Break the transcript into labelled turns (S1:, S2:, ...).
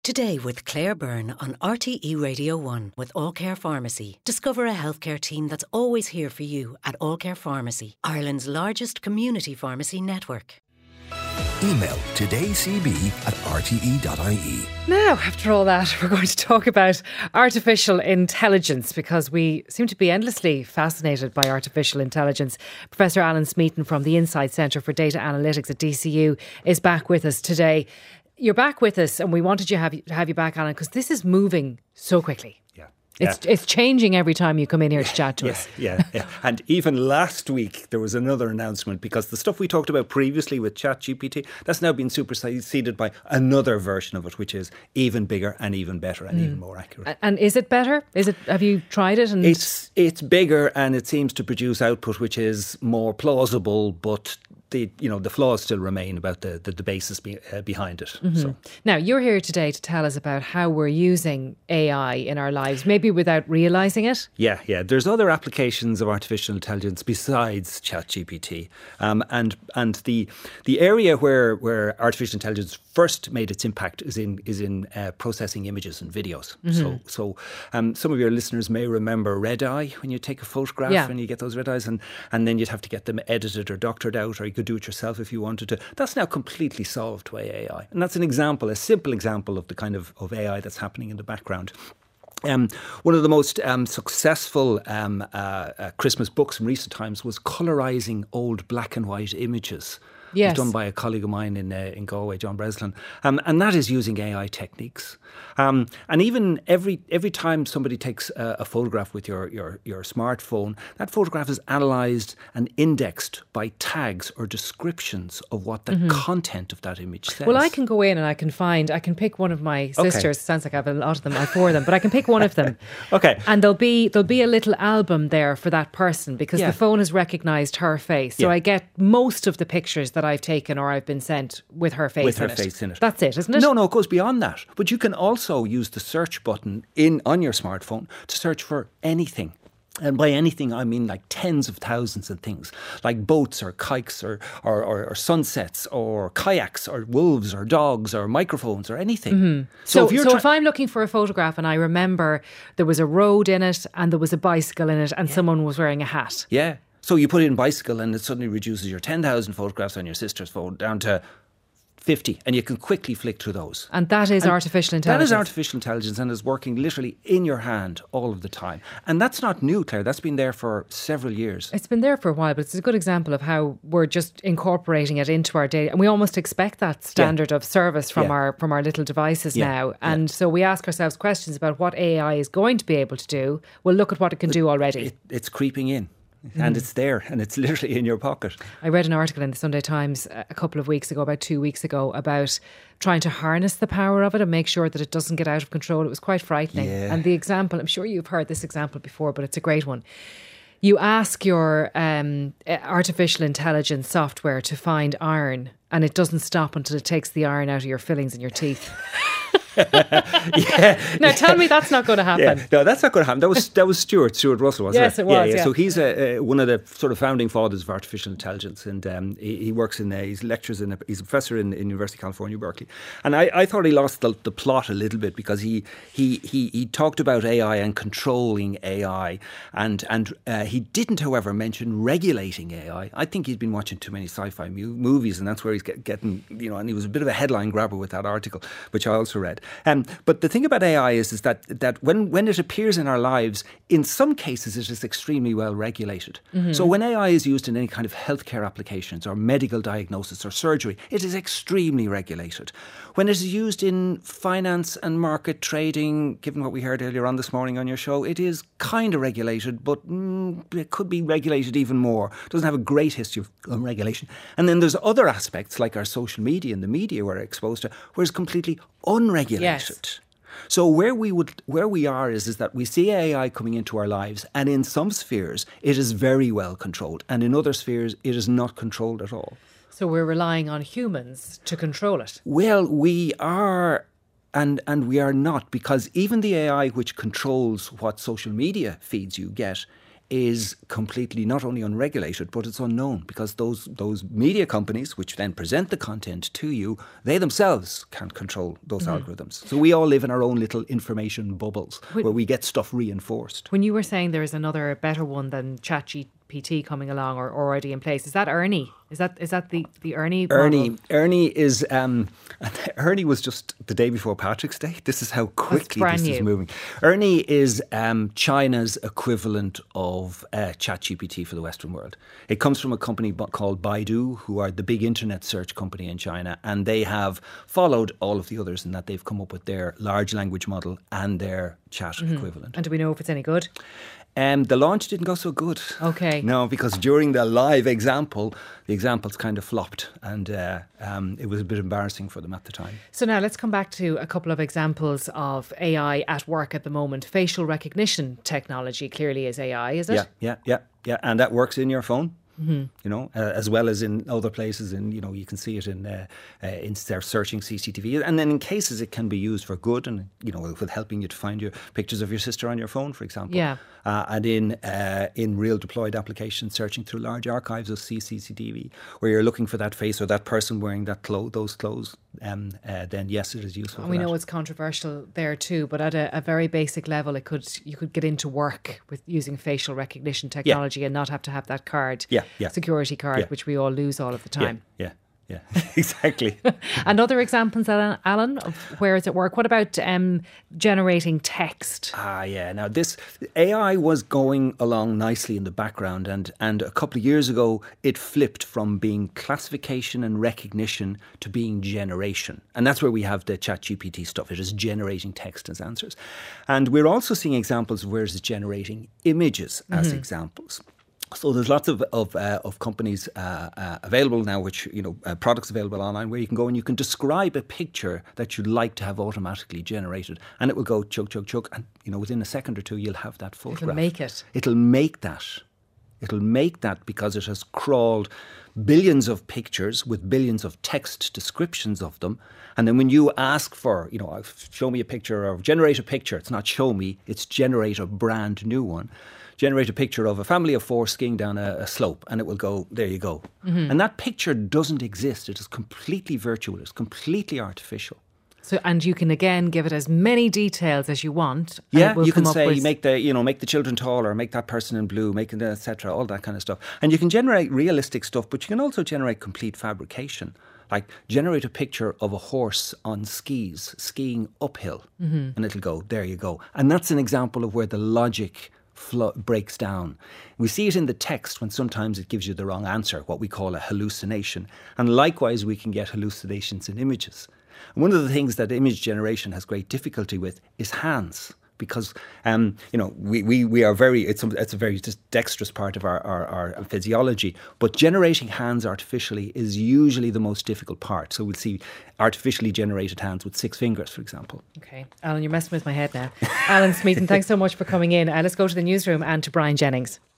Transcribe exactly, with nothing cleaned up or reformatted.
S1: Today with Claire Byrne on R T E Radio one with All Care Pharmacy. Discover a healthcare team that's always here for you at All Care Pharmacy, Ireland's largest community pharmacy network.
S2: Email todaycb at r t e dot i e.
S3: Now, after all that, we're going to talk about artificial intelligence because we seem to be endlessly fascinated by artificial intelligence. Professor Alan Smeaton from the Insight Centre for Data Analytics at D C U is back with us today. You're back with us and we wanted you have, to have you back, Alan, because this is moving so quickly.
S4: Yeah.
S3: It's
S4: yeah.
S3: it's changing every time you come in here to chat to
S4: yeah,
S3: us.
S4: Yeah, yeah. And even last week, there was another announcement because the stuff we talked about previously with ChatGPT, that's now been superseded by another version of it, which is even bigger and even better and mm. even more accurate.
S3: And is it better? Is it? Have you tried it? And
S4: It's it's bigger and it seems to produce output which is more plausible, but the you know the flaws still remain about the the, the basis be, uh, behind it.
S3: Mm-hmm. So now you're here today to tell us about how we're using A I in our lives, maybe without realising it.
S4: Yeah, yeah. There's other applications of artificial intelligence besides ChatGPT, um, and and the the area where where artificial intelligence first made its impact is in is in uh, processing images and videos. Mm-hmm. So so um, some of your listeners may remember red eye when you take a photograph
S3: yeah.
S4: and you get those red eyes, and and then you'd have to get them edited or doctored out, or you could do it yourself if you wanted to. That's now completely solved by A I. And that's an example, a simple example of the kind of, of A I that's happening in the background. Um, one of the most um, successful um, uh, uh, Christmas books in recent times was colorising old black and white images.
S3: Yes.
S4: It was done by a colleague of mine in uh, in Galway, John Breslin, um, and that is using A I techniques. Um, and even every every time somebody takes a, a photograph with your, your your smartphone, that photograph is analysed and indexed by tags or descriptions of what the mm-hmm. content of that image says.
S3: Well, I can go in and I can find, I can pick one of my sisters. Okay. Sounds like I have a lot of them. I have four of them, but I can pick one of them.
S4: Okay.
S3: And there'll be there'll be a little album there for that person because yeah. the phone has recognised her face. So yeah. I get most of the pictures that I've taken or I've been sent with her face
S4: with
S3: in
S4: her
S3: it.
S4: face in it.
S3: That's it, isn't it?
S4: No, no, it goes beyond that. But you can also use the search button in on your smartphone to search for anything. And by anything, I mean like tens of thousands of things, like boats or kikes or, or, or, or sunsets or kayaks or wolves or dogs or microphones or anything.
S3: Mm-hmm. So, so, if, you're so tra- if I'm looking for a photograph and I remember there was a road in it and there was a bicycle in it and yeah. someone was wearing a hat.
S4: Yeah. So you put in bicycle and it suddenly reduces your ten thousand photographs on your sister's phone down to fifty, and you can quickly flick through those.
S3: And that is and artificial intelligence.
S4: That is artificial intelligence and is working literally in your hand all of the time. And that's not new, Claire. That's been there for several years.
S3: It's been there for a while, but it's a good example of how we're just incorporating it into our day. And we almost expect that standard yeah. of service from yeah. our from our little devices yeah. now. And yeah. so we ask ourselves questions about what A I is going to be able to do. Well, look at what it can do already.
S4: It, it's creeping in. And mm. it's there and it's literally in your pocket.
S3: I read an article in the Sunday Times a couple of weeks ago, about two weeks ago, about trying to harness the power of it and make sure that it doesn't get out of control. It was quite frightening.
S4: Yeah.
S3: And the example, I'm sure you've heard this example before, but it's a great one. You ask your um, artificial intelligence software to find iron and it doesn't stop until it takes the iron out of your fillings in your teeth.
S4: yeah.
S3: Now tell me that's not going to happen.
S4: Yeah. No, that's not going to happen. That was that was Stuart Stuart Russell, wasn't
S3: yes,
S4: it?
S3: Yes, it was.
S4: Yeah, yeah.
S3: yeah.
S4: So he's a, a, one of the sort of founding fathers of artificial intelligence, and um, he, he works in. Uh, he's lectures in. A, he's a professor in, in University of California, Berkeley. And I, I thought he lost the, the plot a little bit because he he he he talked about A I and controlling A I, and and uh, he didn't, however, mention regulating A I. I think he'd been watching too many sci-fi mu- movies, and that's where he's get, getting you know. And he was a bit of a headline grabber with that article, which I also read. Um, but the thing about A I is, is that that when, when it appears in our lives, in some cases it is extremely well regulated. Mm-hmm. So when A I is used in any kind of healthcare applications or medical diagnosis or surgery, it is extremely regulated. When it is used in finance and market trading, given what we heard earlier on this morning on your show, it is kind of regulated, but mm, it could be regulated even more. It doesn't have a great history of um, regulation. And then there's other aspects like our social media and the media we're exposed to, where it's completely unregulated.
S3: Yes.
S4: So where we would, where we are is, is that we see A I coming into our lives, and in some spheres it is very well controlled, and in other spheres it is not controlled at all.
S3: So we're relying on humans to control it.
S4: Well, we are, and and we are not, because even the A I which controls what social media feeds you get is completely not only unregulated, but it's unknown, because those those media companies, which then present the content to you, they themselves can't control those mm. algorithms. So we all live in our own little information bubbles when, where we get stuff reinforced.
S3: When you were saying there is another better one than ChatGPT coming along or already in place, is that Ernie? Is that is that the, the Ernie
S4: Ernie,
S3: model?
S4: Ernie is, um, Ernie was just the day before Patrick's Day. This is how quickly this new. is moving. Ernie is um, China's equivalent of uh, ChatGPT for the Western world. It comes from a company called Baidu, who are the big internet search company in China, and they have followed all of the others in that they've come up with their large language model and their chat mm-hmm. equivalent.
S3: And do we know if it's any good?
S4: Um, the launch didn't go so good.
S3: Okay.
S4: No, because during the live example, the examples kind of flopped, and uh, um, it was a bit embarrassing for them at the time.
S3: So now let's come back to a couple of examples of A I at work at the moment. Facial recognition technology clearly is A I, is it?
S4: Yeah, yeah, yeah, yeah. And that works in your phone.
S3: Mm-hmm.
S4: You know, uh, as well as in other places, and you know, you can see it in uh, uh, in they're searching C C T V, and then in cases it can be used for good, and you know, with helping you to find your pictures of your sister on your phone, for example.
S3: Yeah.
S4: Uh, and in uh, in real deployed applications, searching through large archives of C C T V, where you're looking for that face or that person wearing that clothes, those clothes, um, uh, then yes, it is useful.
S3: And
S4: for
S3: we
S4: that.
S3: know it's controversial there too, but at a, a very basic level, it could you could get into work with using facial recognition technology yeah. and not have to have that card,
S4: yeah, yeah.
S3: security card, yeah. which we all lose all of the time.
S4: Yeah. yeah. Yeah, exactly.
S3: And other examples, Alan, of where it's at work. What about um, generating text?
S4: Ah, yeah. Now, this A I was going along nicely in the background, and, and a couple of years ago, it flipped from being classification and recognition to being generation. And that's where we have the ChatGPT stuff. It is generating text as answers. And we're also seeing examples of where it's generating images as mm-hmm. examples. So there's lots of of, uh, of companies uh, uh, available now, which, you know, uh, products available online where you can go and you can describe a picture that you'd like to have automatically generated, and it will go chug, chug, chug, and, you know, within a second or two you'll have that photograph.
S3: It'll make it.
S4: It'll make that. It'll make that because it has crawled billions of pictures with billions of text descriptions of them. And then when you ask for, you know, show me a picture or generate a picture, it's not show me, it's generate a brand new one. Generate a picture of a family of four skiing down a, a slope, and it will go, there you go. Mm-hmm. And that picture doesn't exist. It is completely virtual. It's completely artificial.
S3: So, and you can again give it as many details as you want.
S4: Yeah, you can say with... make the you know make the children taller, make that person in blue, make it et cetera, all that kind of stuff. And you can generate realistic stuff, but you can also generate complete fabrication. Like generate a picture of a horse on skis skiing uphill, mm-hmm. and it'll go, there you go. And that's an example of where the logic Flo- breaks down. We see it in the text when sometimes it gives you the wrong answer, what we call a hallucination. And likewise, we can get hallucinations in images. And one of the things that image generation has great difficulty with is hands. Because, um, you know, we, we, we are very, it's a, it's a very just dexterous part of our, our, our physiology. But generating hands artificially is usually the most difficult part. So we'll see artificially generated hands with six fingers, for example.
S3: Okay. Alan, you're messing with my head now. Alan Smeaton, thanks so much for coming in. Uh, let's go to the newsroom and to Brian Jennings.